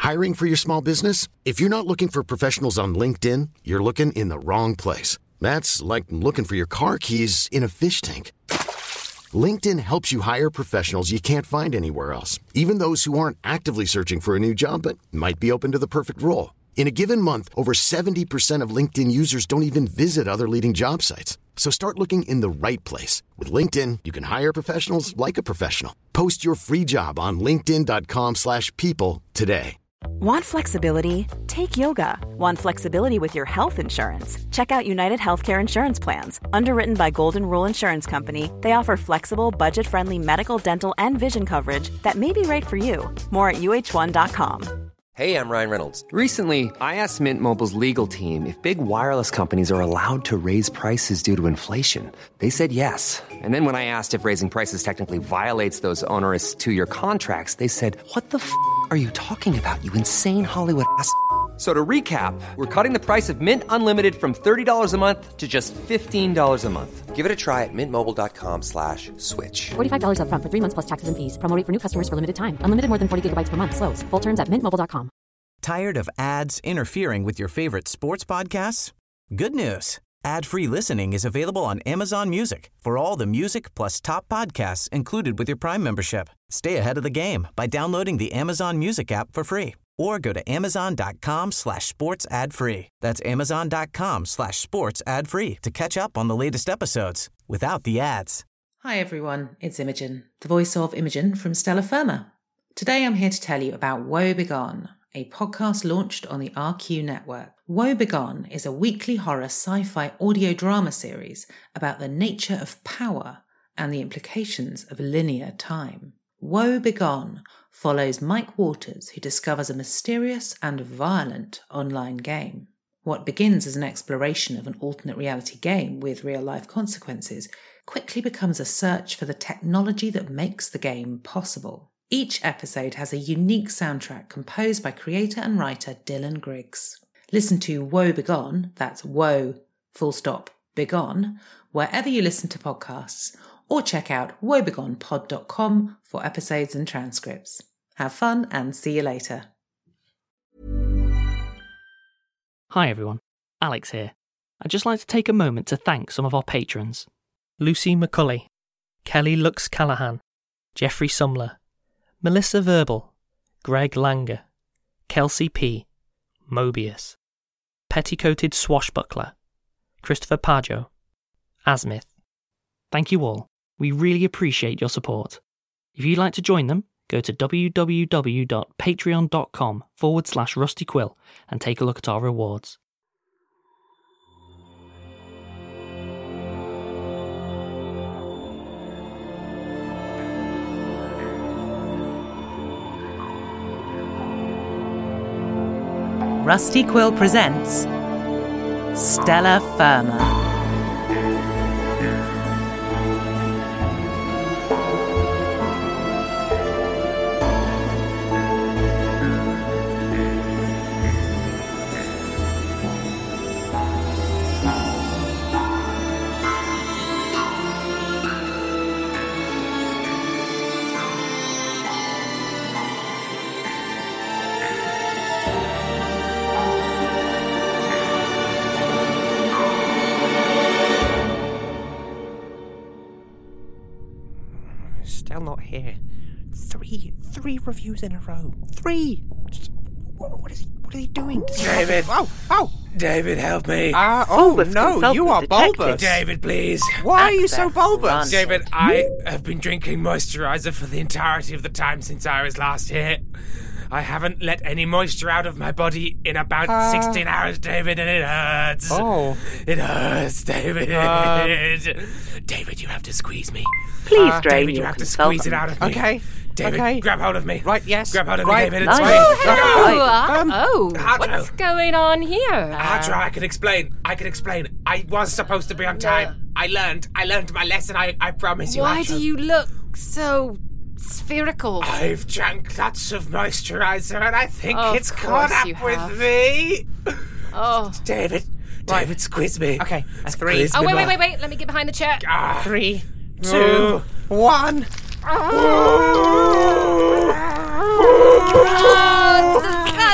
Hiring for your small business? If you're not looking for professionals on LinkedIn, you're looking in the wrong place. That's like looking for your car keys in a fish tank. LinkedIn helps you hire professionals you can't find anywhere else, even those who aren't actively searching for a new job but might be open to the perfect role. In a given month, over 70% of LinkedIn users don't even visit other leading job sites. So start looking in the right place. With LinkedIn, you can hire professionals like a professional. Post your free job on linkedin.com/people today. Want flexibility? Take yoga. Want flexibility with your health insurance? Check out United Healthcare Insurance Plans. Underwritten by Golden Rule Insurance Company, they offer flexible, budget-friendly medical, dental, and vision coverage that may be right for you. More at uh1.com. Hey, I'm Ryan Reynolds. Recently, I asked Mint Mobile's legal team if big wireless companies are allowed to raise prices due to inflation. They said yes. And then when I asked if raising prices technically violates those onerous two-year contracts, they said, "What the f*** are you talking about, you insane Hollywood ass?" So to recap, we're cutting the price of Mint Unlimited from $30 a month to just $15 a month. Give it a try at mintmobile.com/switch. $45 up front for 3 months plus taxes and fees. Promo rate for new customers for limited time. Unlimited more than 40 gigabytes per month. Slows full terms at mintmobile.com. Tired of ads interfering with your favorite sports podcasts? Good news. Ad-free listening is available on Amazon Music for all the music plus top podcasts included with your Prime membership. Stay ahead of the game by downloading the Amazon Music app for free. Or go to amazon.com/sports ad free. That's amazon.com/sports ad free to catch up on the latest episodes without the ads. Hi everyone, it's Imogen, the voice of Imogen from Stella Firma. Today I'm here to tell you about Woe Begone, a podcast launched on the RQ network. Woe Begone is a weekly horror sci-fi audio drama series about the nature of power and the implications of linear time. Woe Begone follows Mike Waters, who discovers a mysterious and violent online game. What begins as an exploration of an alternate reality game with real-life consequences quickly becomes a search for the technology that makes the game possible. Each episode has a unique soundtrack composed by creator and writer Dylan Griggs. Listen to Woe Begone, that's Woe, Begone, wherever you listen to podcasts, or check out woebegonepod.com for episodes and transcripts. Have fun and see you later. Hi everyone, Alex here. I'd just like to take a moment to thank some of our patrons. Lucy McCulley, Kelly Lux Callahan, Jeffrey Sumler, Melissa Verbal, Greg Langer, Kelsey P, Mobius, Petticoated Swashbuckler, Christopher Pajo, Asmith. Thank you all. We really appreciate your support. If you'd like to join them, go to www.patreon.com/RustyQuill and take a look at our rewards. Rusty Quill presents Stella Firma. Still not here. Three reviews in a row. 3. What is he doing? David! Oh! David, help me. No, you are bulbous. David, please. Why are you so bulbous? David, I have been drinking moisturizer for the entirety of the time since I was last here. I haven't let any moisture out of my body in about 16 hours, David, and it hurts. Oh. It hurts, David. David, you have to squeeze me. Please drain David, you have to squeeze it out of me. Okay. David, okay. grab hold of me. Right, yes. Grab hold of right. me, David. It's Nice. fine. What's going on here? Hadra, I can explain. I was supposed to be on time. I learned my lesson. I promise you. Why Hadra. do you look so spherical? I've drank lots of moisturizer and I think Of it's caught course up you with have. me. Oh. David, squeeze me. Okay, that's 3. Squeeze me more. Wait. Let me get behind the chair. 3, 2, 1. Oh, it's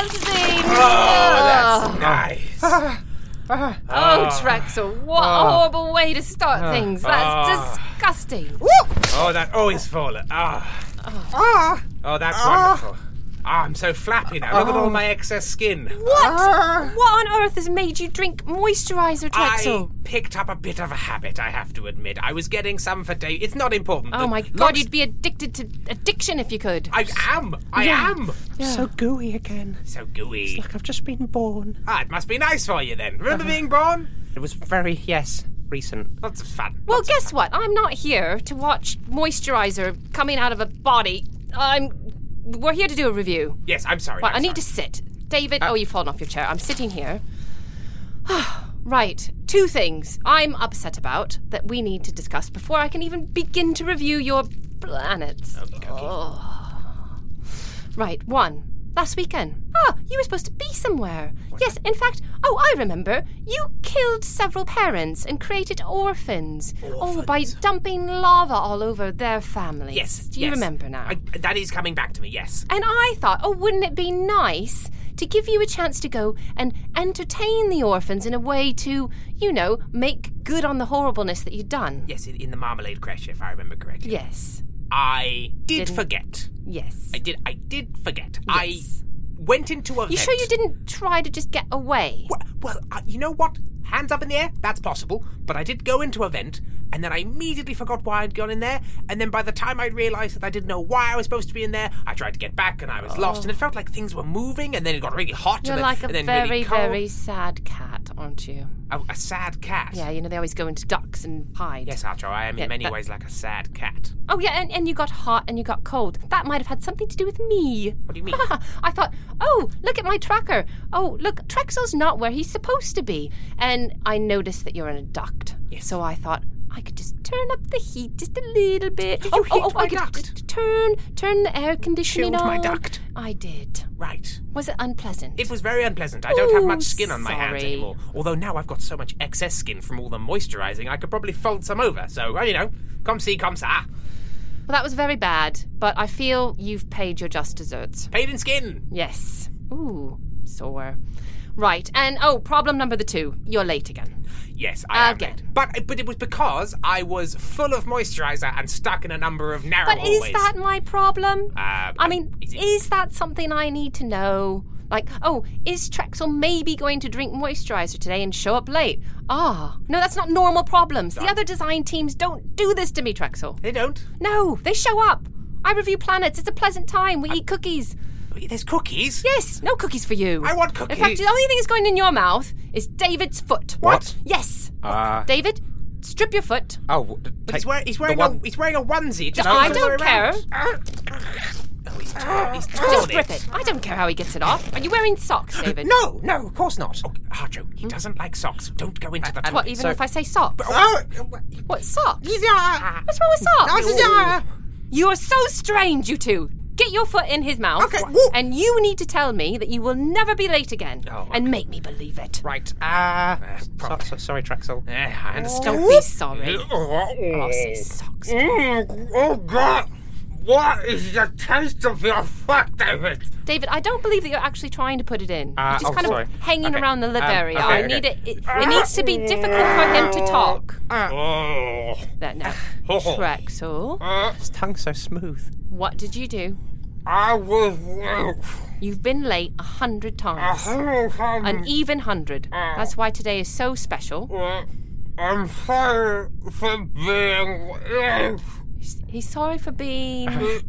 Trexel, what a horrible way to start things. That's disgusting. Oh, that always fallen. Oh, that's wonderful. I'm so flappy now. Look at all my excess skin. What? What on earth has made you drink moisturiser, Trexel? I picked up a bit of a habit, I have to admit. I was getting some for day. It's not important. Oh my God, you'd be addicted to addiction if you could. I am. Yeah. So gooey again. So gooey. It's like I've just been born. It must be nice for you then. Remember being born? It was recent. Lots of fun. Well, guess what? I'm not here to watch moisturiser coming out of a body. We're here to do a review. Yes, I'm sorry. Well, I need to sit. David, you've fallen off your chair. I'm sitting here. Right, 2 things I'm upset about that we need to discuss before I can even begin to review your planets. Okay. Right, 1. Last weekend. You were supposed to be somewhere. Yes, in fact, I remember. You killed several parents and created orphans. By dumping lava all over their families. Yes. Do you remember now? That is coming back to me, yes. And I thought, wouldn't it be nice to give you a chance to go and entertain the orphans in a way to, make good on the horribleness that you'd done? Yes, in the Marmalade Creche, if I remember correctly. Yes. I did forget. Yes. I did forget. Yes. I went into a You sure you didn't try to just get away? Well, you know what? Hands up in the air, that's possible. But I did go into a vent, and then I immediately forgot why I'd gone in there. And then by the time I realised that I didn't know why I was supposed to be in there, I tried to get back, and I was lost. And it felt like things were moving, and then it got really hot. You're like a very, very sad cat, aren't you? A sad cat? Yeah, they always go into ducks and hide. Yes, Archer, I am in many ways like a sad cat. Oh, yeah, and you got hot and you got cold. That might have had something to do with me. What do you mean? I thought, look at my tracker. Oh, look, Trexel's not where he's supposed to be. And I noticed that you're in a duct. Yes. So I thought I could just turn up the heat just a little bit. Did you heat my I could duct? Turn the air conditioning Chilled on. my duct? I did. Right. Was it unpleasant? It was very unpleasant. I don't have much skin on my hands sorry. anymore. Although now I've got so much excess skin from all the moisturising, I could probably fold some over. So, comme ci, comme ça. Well, that was very bad, but I feel you've paid your just desserts. Paid in skin. Yes. Ooh, sore. Right, and problem number 2. You're late again. Yes, I am again. late. But it was because I was full of moisturiser and stuck in a number of narrow hallways. But is that my problem? Is it? Is that something I need to know? Like, is Trexel maybe going to drink moisturiser today and show up late? No, that's not normal problems. The other design teams don't do this to me, Trexel. They don't? No, they show up. I review planets. It's a pleasant time. We eat cookies. There's cookies? Yes, no cookies for you. I want cookies. In fact, the only thing that's going in your mouth is David's foot. What? Yes. David, strip your foot. But he's wearing a onesie. Just I don't care. He's Just rip it. I don't care how he gets it off. Are you wearing socks, David? No, of course not. Harjo, he doesn't like socks. Don't go into the toilet. What, even if I say socks? What, socks? Yeah. What's wrong with socks? You are so strange, you two. Get your foot in his mouth. Okay. And you need to tell me that you will never be late again. And make me believe it. Right. Sorry, Trexel. I understand. Don't be sorry. I'll say socks. Oh, God. What is the taste of your foot, David? David, I don't believe that you're actually trying to put it in. You're just kind sorry. of hanging Okay. around the lip area. Okay, I okay. need it. It needs to be difficult for him to talk. That now. Trexel, His tongue's so smooth. what did you do? I was You've been late 100 times. An even 100. That's why today is so special. I'm sorry for being late. He's sorry for being...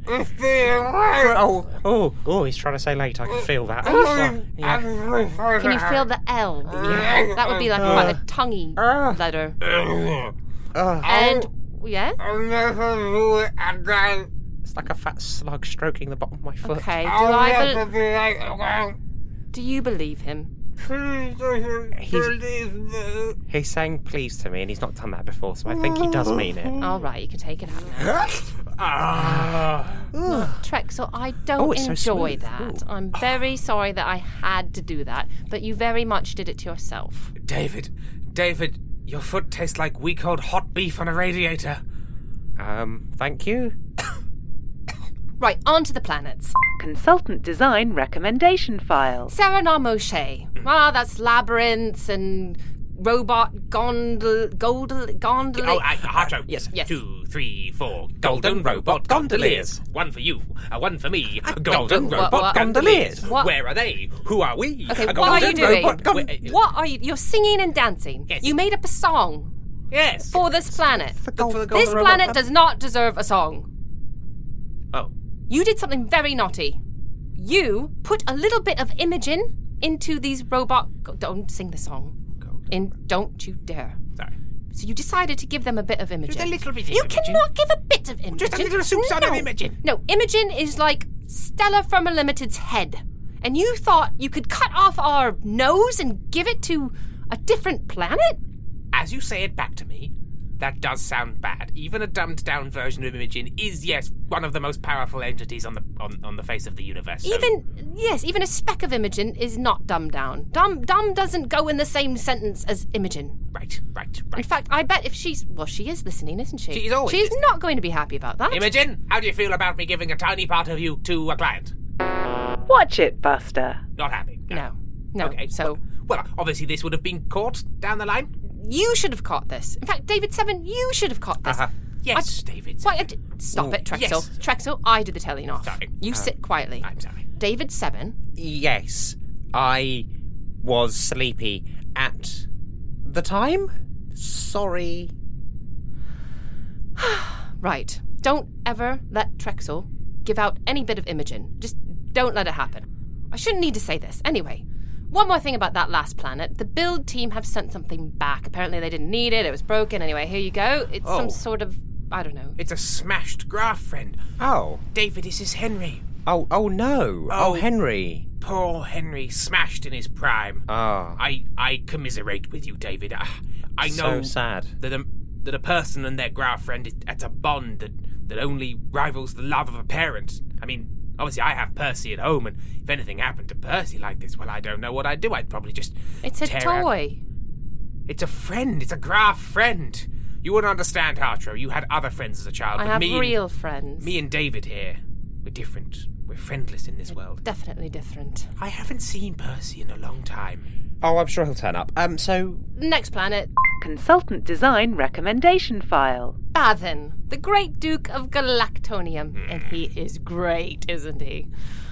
He's trying to say late. I can feel that. Can you feel the L? That would be like quite a tonguey letter. And... Yeah? I'll never do it again. It's like a fat slug stroking the bottom of my foot. Okay, I'll never be late again. do you believe him? Please believe me. He's saying please to me, and he's not done that before, so I think he does mean it. All right, you can take it out now. Trexel, I don't it's so enjoy smooth. that. Ooh. I'm very sorry that I had to do that, but you very much did it to yourself. David, your foot tastes like week-old hot beef on a radiator. Thank you. Right, on to the planets. Consultant Design Recommendation File. Serenade Moshe. That's labyrinths and robot gondolier. Oh, Harjo. Yes. 2, 3, 4. Golden robot gondoliers. One for you, one for me. Golden robot what? gondoliers. What? Where are they? Who are we? Okay, A what are you golden doing? robot What are you? You're singing and dancing. Yes. You made up a song Yes. for this planet. for the golden This robot planet does not deserve a song. Oh. You did something very naughty. You put a little bit of Imogen into these robot. Don't sing the song. Don't you dare. Sorry. So you decided to give them a bit of Imogen. Just a little bit of You Imogen. cannot give a bit of Imogen. Just a little soupçon of Imogen. No, Imogen is like Stella Firma Limited's head. And you thought you could cut off our nose and give it to a different planet? As you say it back to me, that does sound bad. Even a dumbed-down version of Imogen is, yes, one of the most powerful entities on the face of the universe. So Even a speck of Imogen is not dumbed down. Dumb doesn't go in the same sentence as Imogen. Right. In fact, I bet if she is listening, isn't she? She is always She's listening. not going to be happy about that. Imogen, how do you feel about me giving a tiny part of you to a client? Watch it, Buster. Not happy. No. Okay. So Well, obviously this would have been caught down the line. you should have caught this. In fact, David 7, you should have caught this. Yes, David. Why, stop it, Trexel. yes. Trexel, I do the telling off. Sorry. You sit quietly. I'm sorry. David 7. Yes, I was sleepy at the time. Sorry. Right. Don't ever let Trexel give out any bit of Imogen. Just don't let it happen. I shouldn't need to say this. Anyway, one more thing about that last planet. The build team have sent something back. Apparently they didn't need it. It was broken. Anyway, here you go. It's some sort of, I don't know. It's a smashed graph, friend. Oh. David, this is Henry. Oh no. Oh, Henry. Poor Henry, smashed in his prime. Oh. I commiserate with you, David. I know So sad. that a person and their graph friend, it's a bond that only rivals the love of a parent. I mean, obviously I have Percy at home, and if anything happened to Percy like this, well, I don't know what I'd do. I'd probably just It's a tear out- toy. It's a friend. It's a graph friend. You wouldn't understand, Hartro. You had other friends as a child. I but have me real friends. Me and David here, we're different. We're friendless in this world. Definitely different. I haven't seen Percy in a long time. Oh, I'm sure he'll turn up. So Next planet. Consultant design recommendation file. Bathin, the great Duke of Galactonium. And he is great, isn't he?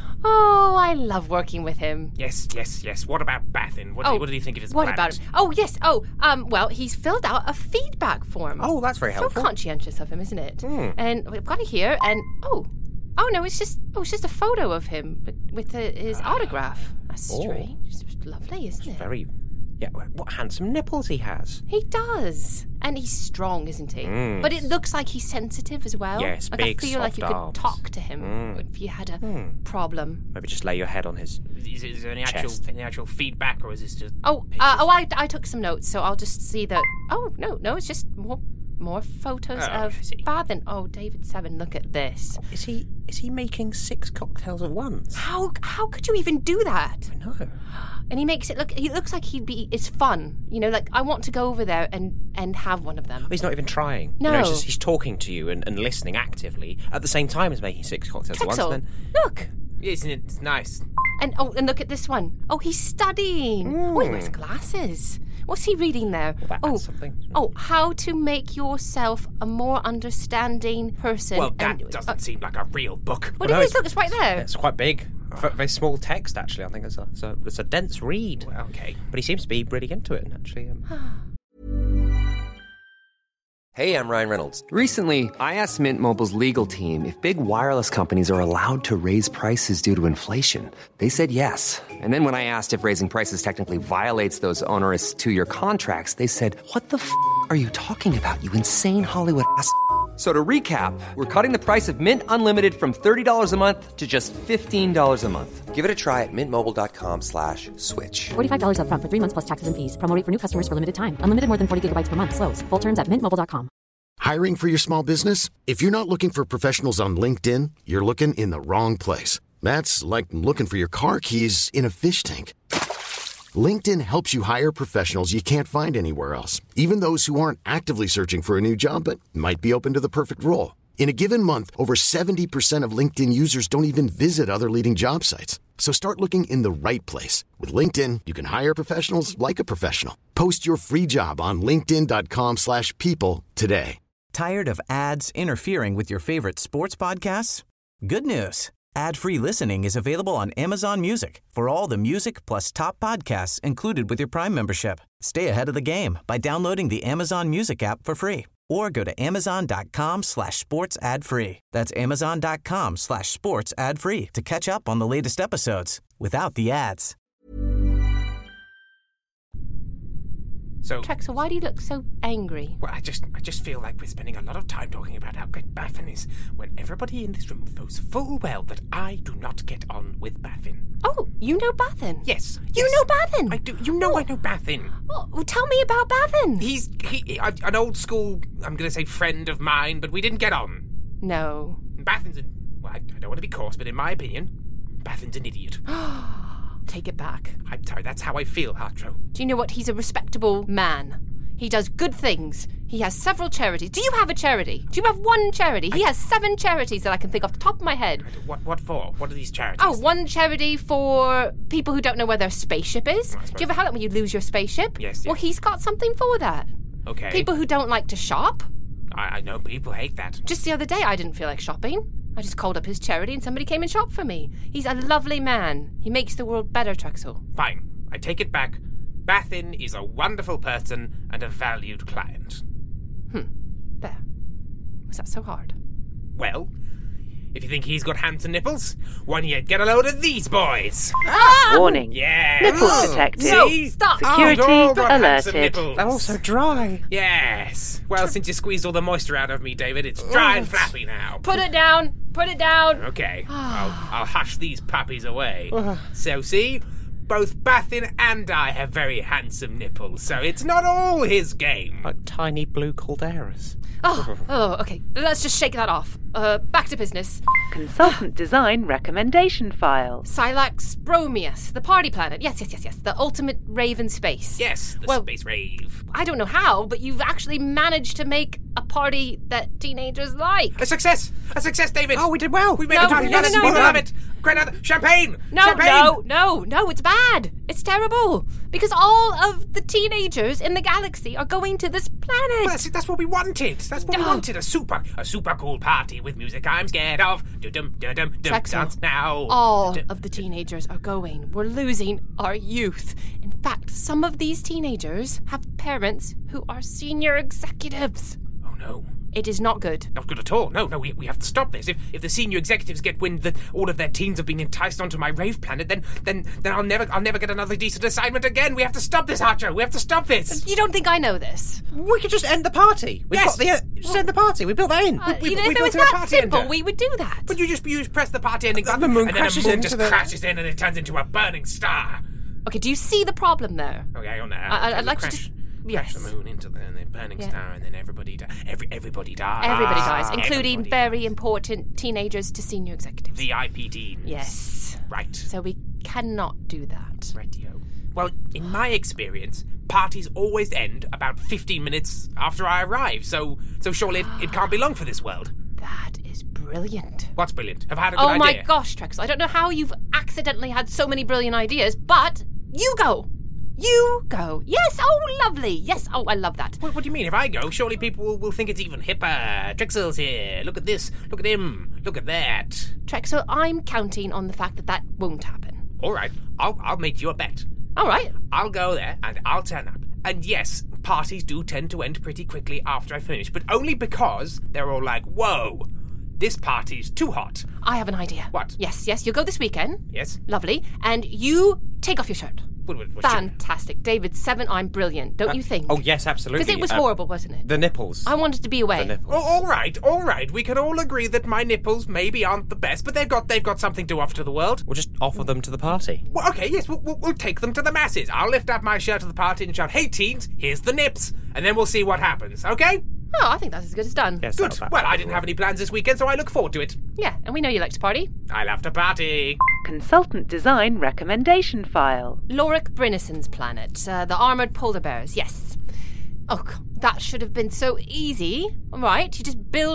Oh, I love working with him. Yes. What about Bathin? What did he think of his What planet? about him? Oh, yes. Well, he's filled out a feedback form. Oh, that's very helpful. So conscientious of him, isn't it? And we've got it here, and oh no, it's just a photo of him with his autograph. That's strange. It's lovely, isn't it? very. Yeah, what handsome nipples he has. He does, and he's strong, isn't he? But it looks like he's sensitive as well. Yes, like big, I feel like you soft could arms. talk to him if you had a problem. Maybe just lay your head on his. Is there any Chest. actual feedback, or is this just Oh, pictures? I took some notes, so I'll just see that. Oh no, it's just more photos of I see. Bathin. Oh, David 7, look at this. Is he making 6 cocktails at once? How could you even do that? No. And he makes it look. He looks like it's fun. You know, like I want to go over there and have one of them. He's not even trying. No. You know, he's talking to you and listening actively at the same time as making 6 cocktails at once. Trexel, And then, look. Isn't it? It's nice. And look at this one. Oh, he's studying. Oh, he wears glasses. What's he reading there? that's something. Oh, how to make yourself a more understanding person. Well, that and, doesn't seem like a real book. What Well, it no, is? Look, it's right there. It's quite big. Very small text, actually. I think it's a dense read. Well, okay. But he seems to be really into it, and actually. Hey, I'm Ryan Reynolds. Recently, I asked Mint Mobile's legal team if big wireless companies are allowed to raise prices due to inflation. They said yes. And then when I asked if raising prices technically violates those onerous 2-year contracts, they said, "What the f*** are you talking about, you insane Hollywood ass?" So to recap, we're cutting the price of Mint Unlimited from $30 a month to just $15 a month. Give it a try at mintmobile.com/switch. $45 up front for 3 months plus taxes and fees. Promo rate for new customers for limited time. Unlimited more than 40 gigabytes per month. Slows full terms at mintmobile.com. Hiring for your small business? If you're not looking for professionals on LinkedIn, you're looking in the wrong place. That's like looking for your car keys in a fish tank. LinkedIn helps you hire professionals you can't find anywhere else, even those who aren't actively searching for a new job but might be open to the perfect role. In a given month, over 70% of LinkedIn users don't even visit other leading job sites. So start looking in the right place. With LinkedIn, you can hire professionals like a professional. Post your free job on linkedin.com/people today. Tired of ads interfering with your favorite sports podcasts? Good news. Ad-free listening is available on Amazon Music for all the music plus top podcasts included with your Prime membership. Stay ahead of the game by downloading the Amazon Music app for free or go to amazon.com/sports ad free. That's amazon.com/sports ad free to catch up on the latest episodes without the ads. So, Trexel, why do you look so angry? well, I just feel like we're spending a lot of time talking about how great Baffin is when everybody in this room knows full well that I do not get on with Baffin. Oh, you know Bathin? Yes. You know Bathin? I do. You know I know Baffin. Oh, well, tell me about Bathin. He's an old school, I'm going to say friend of mine, but we didn't get on. No. Baffin's I don't want to be coarse, but in my opinion, Baffin's an idiot. Take it back. I'm sorry, that's how I feel, Hartro. Do you know what? He's a respectable man. He does good things. He has several charities. Do you have a charity? Do you have one charity? He has 7 charities that I can think off the top of my head. What for? What are these charities? Oh, one charity for people who don't know where their spaceship is. Do you ever have that when you lose your spaceship? Yes. Well, he's got something for that. Okay. People who don't like to shop. I know people hate that. Just the other day, I didn't feel like shopping. I just called up his charity and somebody came and shopped for me. He's a lovely man. He makes the world better, Trexel. Fine. I take it back. Bathin is a wonderful person and a valued client. There. Was that so hard? Well, if you think he's got handsome nipples, why don't you get a load of these boys? Warning. Yeah. Nipples detected. No, See? stop. Security all got handsome alerted. nipples. They're also dry. Yes. Well, since you squeezed all the moisture out of me, David, it's dry and flappy now. Put it down. Put it down. Okay. I'll hush these puppies away. So, see? Both Bathin and I have very handsome nipples, so it's not all his game. Like tiny blue calderas. Oh, okay. Let's just shake that off. Back to business. Consultant design recommendation file. Silax Bromius, the party planet. Yes. The ultimate rave in space. Yes, the space rave. I don't know how, but you've actually managed to make a party that teenagers like. A success! A success, David! Oh, we did well. We made No, a party. no, Yes, no, we no. love it! Great champagne! No, Champagne! no, it's bad. It's terrible. Because all of the teenagers in the galaxy are going to this planet. Well, that's what we wanted. That's what we wanted. A super cool party with music I'm scared of. Dum-dum-dum-dum. Trexel, Dance now. all of the teenagers are going. We're losing our youth. In fact, some of these teenagers have parents who are senior executives. Oh, no. It is not good. Not good at all. No, we have to stop this. If the senior executives get wind that all of their teens have been enticed onto my rave planet, then I'll never get another decent assignment again. We have to stop this, Archer. We have to stop this. You don't think I know this? We could just end the party. We've Yes. got the just end the party. We built that in. If it built was in a that party simple, ender. we would do that. But you just press the party ending button, the moon and then crashes the moon into just the- crashes in, and it turns into a burning star. Okay, do you see the problem there? Okay, on that. I'd like to crash, just... crash Yes. the moon into the burning Yeah. star, and then everybody dies. Everybody dies. Everybody dies, including Everybody very dies. important teenagers to senior executives. The IP deans. Yes. Right. So we cannot do that. Rightio. Well, in my experience, parties always end about 15 minutes after I arrive, so surely it can't be long for this world. That is brilliant. What's brilliant? Have I had a good Oh idea? my gosh, Trexel, I don't know how you've accidentally had so many brilliant ideas, but you go. You go. Yes, oh, lovely. Yes, oh, I love that. What do you mean? If I go, surely people will think it's even hipper. Trixel's here. Look at this. Look at him. Look at that. Trexel, I'm counting on the fact that that won't happen. All right, I'll make you a bet. All right. I'll go there and I'll turn up. And yes, parties do tend to end pretty quickly after I finish, but only because they're all like, whoa, this party's too hot. I have an idea. What? Yes, you'll go this weekend. Yes? Lovely. And you take off your shirt. What should- Fantastic. David, 7, I'm brilliant, don't you think? Oh, yes, absolutely. Because it was horrible, wasn't it? The nipples. I wanted to be away. The nipples. Oh, all right. We can all agree that my nipples maybe aren't the best, but they've got something to offer to the world. We'll just offer them to the party. Well, okay, yes, we'll take them to the masses. I'll lift up my shirt at the party and shout, "Hey, teens, here's the nips," and then we'll see what happens. Okay? Oh, I think that's as good as done. Yes, Good. Well, I didn't have any plans this weekend, so I look forward to it. Yeah, and we know you like to party. I love to party. Consultant design recommendation file. Lorik Brynison's planet, the armoured polar bears, yes. Oh, that should have been so easy. All right, you just build a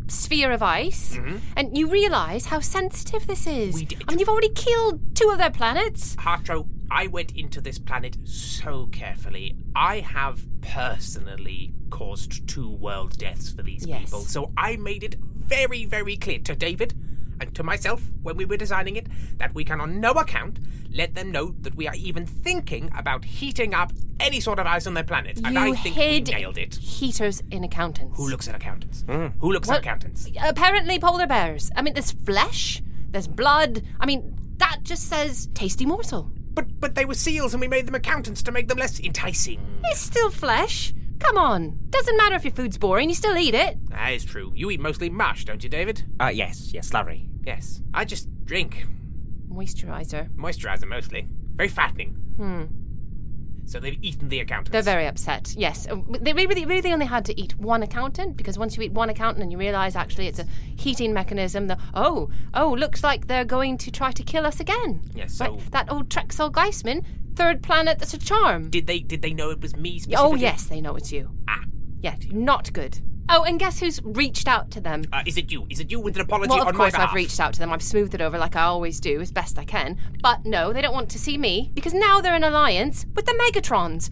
sphere of ice, and you realise how sensitive this is. We did. I mean, you've already killed 2 of their planets. Hartro, I went into this planet so carefully. I have personally caused 2 world deaths for these people, so I made it very, very clear to David and to myself when we were designing it that we can on no account let them know that we are even thinking about heating up any sort of ice on their planet. And I think we nailed it. Heaters in accountants. Who looks at accountants? Who looks at accountants? Apparently polar bears. I mean, there's flesh, there's blood. I mean, that just says tasty morsel. But they were seals and we made them accountants to make them less enticing. It's still flesh. Come on. Doesn't matter if your food's boring, you still eat it. That is true. You eat mostly mush, don't you, David? Yes, slurry. Yes. I just drink. Moisturiser. Moisturiser, mostly. Very fattening. So they've eaten the accountants. They're very upset, yes. They really only had to eat 1 accountant, because once you eat 1 accountant and you realise actually it's a heating mechanism, looks like they're going to try to kill us again. Yes, so... Right? That old Trexel Geisman, 3rd planet, that's a charm. Did they know it was me specifically? Oh, yes, they know it's you. Yeah, not good. Oh, and guess who's reached out to them? Is it you? Is it you with an apology on my behalf? Well, of course I've reached out to them. I've smoothed it over like I always do, as best I can. But no, they don't want to see me, because now they're in alliance with the Megatrons.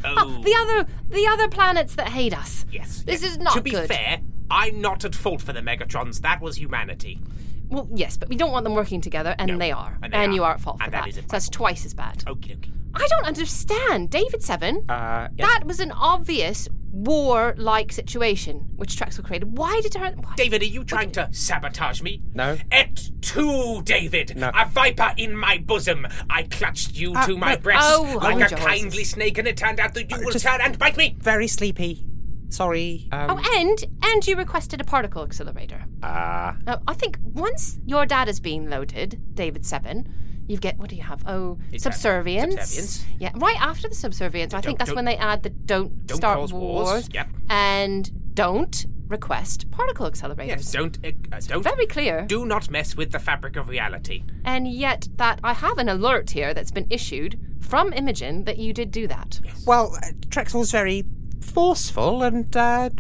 The other planets that hate us. Yes. This is not good. To be fair, I'm not at fault for the Megatrons. That was humanity. Well, yes, but we don't want them working together, and they are. And you are at fault for that. So that's twice as bad. Okie dokie. I don't understand. David 7, that was an obvious war-like situation which Trexel created. Why did her... David, are you trying to sabotage me? No. Et tu, David! No. A viper in my bosom! I clutched you to my breast like a kindly snake, and it turned out that you will turn and bite me! Very sleepy. Sorry. And you requested a particle accelerator. I think once your data is being loaded, David 7... You get, what do you have? Subservience. Yeah, right after the subservience. I think that's when they add the don't start wars. Yep. And don't request particle accelerators. Yes, don't. Very clear. Do not mess with the fabric of reality. And yet that I have an alert here that's been issued from Imogen that you did do that. Yes. Well, Trexel's very forceful, and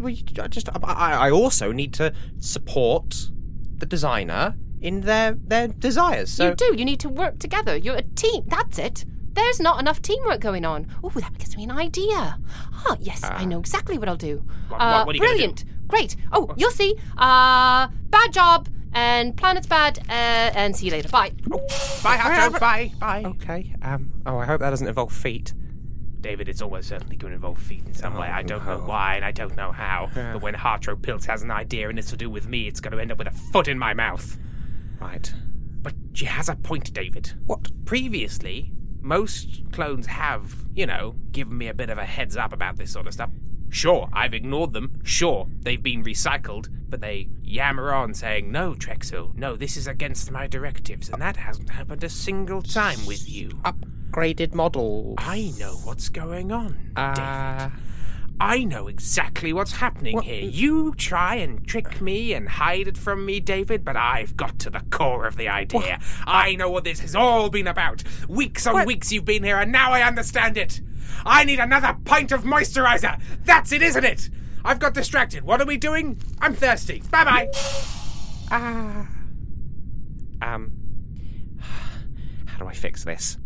I also need to support the designer in their desires. So. You do. You need to work together. You're a team. That's it. There's not enough teamwork going on. Oh, that gives me an idea. Yes, I know exactly what I'll do. What are you brilliant. Gonna do? Great. Oh, you'll see. Bad job, and planet's bad, and see you later. Bye. Bye, Hartro. Bye. Okay. I hope that doesn't involve feet. David, it's almost certainly going to involve feet in some way. I don't know why, and I don't know how. Yeah. But when Hartro Pilz has an idea and it's to do with me, it's going to end up with a foot in my mouth. Right. But she has a point, David. What? Previously, most clones have, given me a bit of a heads up about this sort of stuff. Sure, I've ignored them. Sure, they've been recycled. But they yammer on saying, no, Trexel, no, this is against my directives. And that hasn't happened a single time with you. Upgraded models. I know what's going on, David. I know exactly what's happening here. You try and trick me and hide it from me, David, but I've got to the core of the idea. I know what this has all been about. Weeks on weeks you've been here, and now I understand it. I need another pint of moisturizer. That's it, isn't it? I've got distracted. What are we doing? I'm thirsty. Bye-bye. How do I fix this?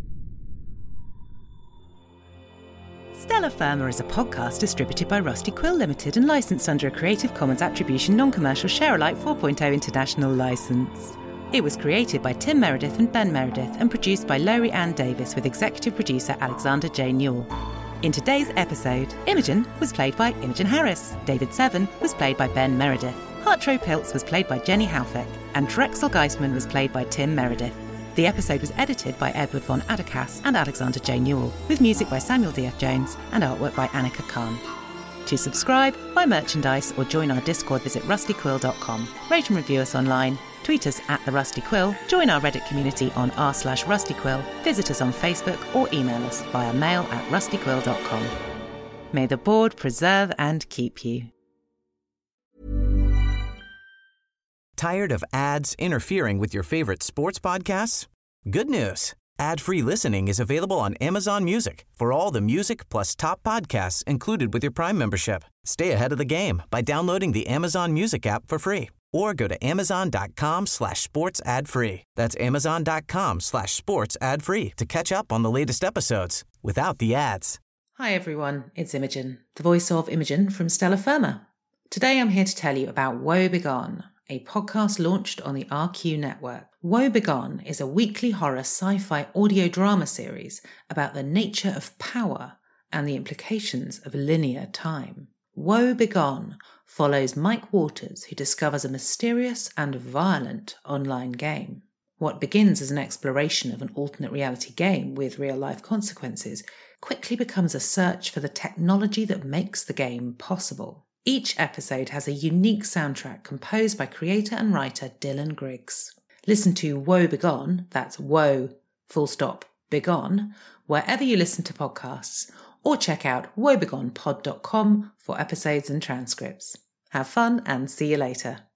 Stella Firma is a podcast distributed by Rusty Quill Limited and licensed under a Creative Commons Attribution Non-Commercial Share-alike 4.0 international license. It was created by Tim Meredith and Ben Meredith and produced by Lowry Ann Davis with executive producer Alexander J. Newell. In today's episode, Imogen was played by Imogen Harris, David 7 was played by Ben Meredith, Hartro Pilz was played by Jenny Halfeck, and Trexel Geisman was played by Tim Meredith. The episode was edited by Edward von Adekas and Alexander J. Newell, with music by Samuel D.F. Jones and artwork by Annika Khan. To subscribe, buy merchandise, or join our Discord, visit rustyquill.com. Rate and review us online. Tweet us at The Rusty Quill, join our Reddit community on r/rustyquill, visit us on Facebook, or email us via mail@rustyquill.com. May the board preserve and keep you. Tired of ads interfering with your favorite sports podcasts? Good news. Ad-free listening is available on Amazon Music for all the music plus top podcasts included with your Prime membership. Stay ahead of the game by downloading the Amazon Music app for free or go to amazon.com/sports ad free. That's amazon.com/sports ad free to catch up on the latest episodes without the ads. Hi everyone, it's Imogen, the voice of Imogen from Stella Firma. Today I'm here to tell you about Woe Begone, a podcast launched on the RQ network. Woe Begone is a weekly horror sci-fi audio drama series about the nature of power and the implications of linear time. Woe Begone follows Mike Waters, who discovers a mysterious and violent online game. What begins as an exploration of an alternate reality game with real-life consequences quickly becomes a search for the technology that makes the game possible. Each episode has a unique soundtrack composed by creator and writer Dylan Griggs. Listen to Woe Begone, that's Woe, Begone, wherever you listen to podcasts, or check out woebegonepod.com for episodes and transcripts. Have fun and see you later.